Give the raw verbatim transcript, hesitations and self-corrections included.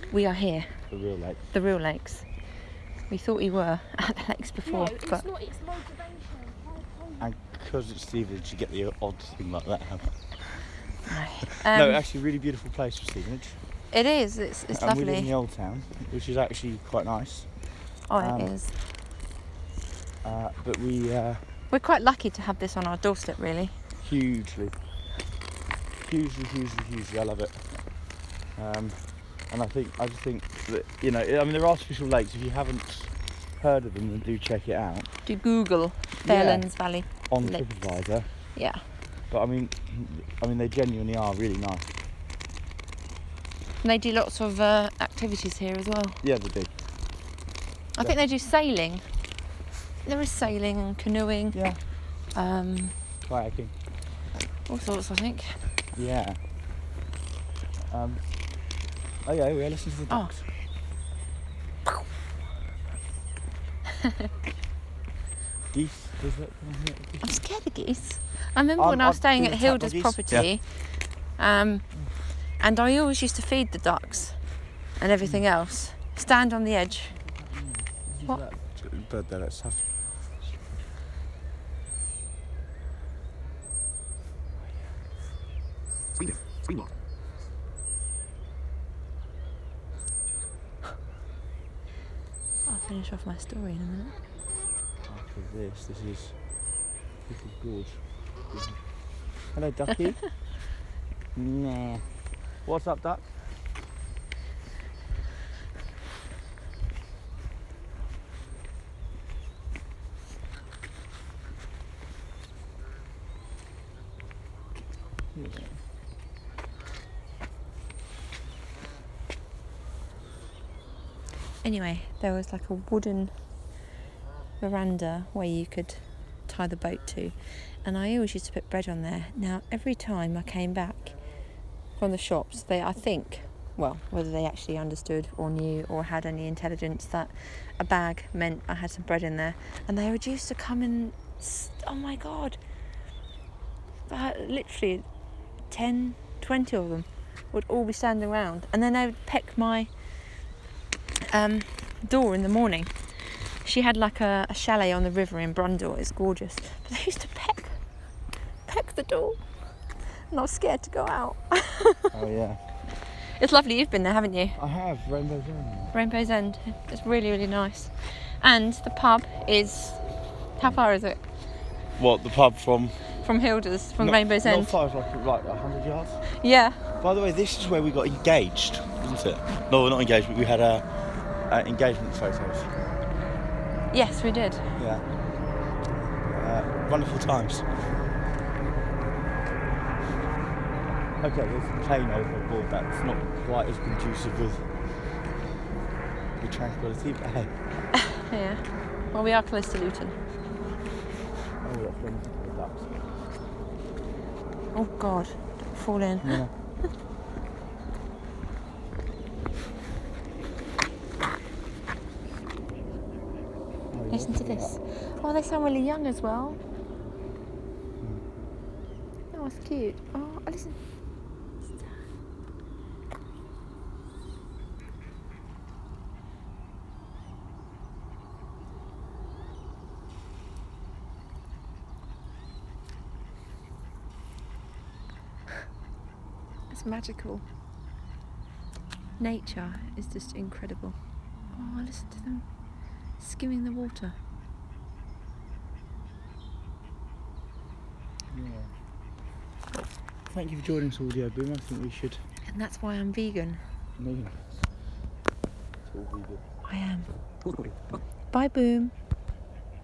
we are here. The real lake. The real lakes. We thought we were at the lakes before, no, it's but not. It's motivation. And because it's Stevenage, you get the odd thing like that. no. Um, no, actually, really beautiful place for Stevenage. It is. It's it's and lovely. we live in the old town, which is actually quite nice. Oh, um, it is. Uh, but we uh, We're quite lucky to have this on our doorstep, really. hugely, hugely, hugely, hugely. I love it. Um, and I think I just think that you know, I mean, there are artificial lakes. If you haven't heard of them, then do check it out Do Google Fairlands Yeah. Valley on Lake. TripAdvisor. Yeah. But I mean, I mean, they genuinely are really nice. And they do lots of uh, activities here as well. Yeah, they do. I think they do sailing. There is sailing and canoeing. Yeah. Um, Kayaking. all sorts, I think. Yeah. Um, oh yeah, we're listening to the Oh. ducks. Geese. Is that, I'm scared of geese. I remember I'm- when I was I've staying been at attacked by Hilda's geese. property, um, and I always used to feed the ducks and everything else. Stand on the edge. What? That bird there, let's have. Sweden. Sweden. I'll finish off my story in a minute. After this, this is Pickle Gorge. Hello, ducky. Nah. What's up, duck? Yeah. Anyway, there was like a wooden veranda where you could tie the boat to, and I always used to put bread on there. Now, every time I came back from the shops, they, I think, well, whether they actually understood or knew or had any intelligence that a bag meant I had some bread in there, and they would used to come and, oh my God, uh, literally ten, twenty of them would all be standing around, and then they would peck my um, door in the morning. She had like a, a chalet on the river in Brundle. It's gorgeous, but they used to peck peck the door, and I was scared to go out. Oh yeah. It's lovely. You've been there, haven't you? I have Rainbow's End. Rainbow's End. It's really, really nice. And the pub is, how far is it What, the pub from? from Hilda's, from Not- Rainbow's Not End? far, it's like like a hundred yards. Yeah. By the way, this is where we got engaged, isn't it? No, not engaged, but we had uh, uh, engagement photos. Yes, we did. Yeah. Uh, wonderful times. Okay, there's a plane overboard that's not quite as conducive with with tranquility, but hey. Yeah. Well, we are close to Luton. Oh, that's going to the ducks. Oh God, don't fall in. Yeah. Oh, yeah, Listen to look at this. Oh, they sound really young as well. Oh, it's cute. Oh, listen. It's magical. Nature is just incredible. Oh, listen to them skimming the water. Yeah. Yeah. Thank you for joining us, Audio Boom. I think we should. And that's why I'm vegan. No. It's all vegan. I am. Bye, Boom.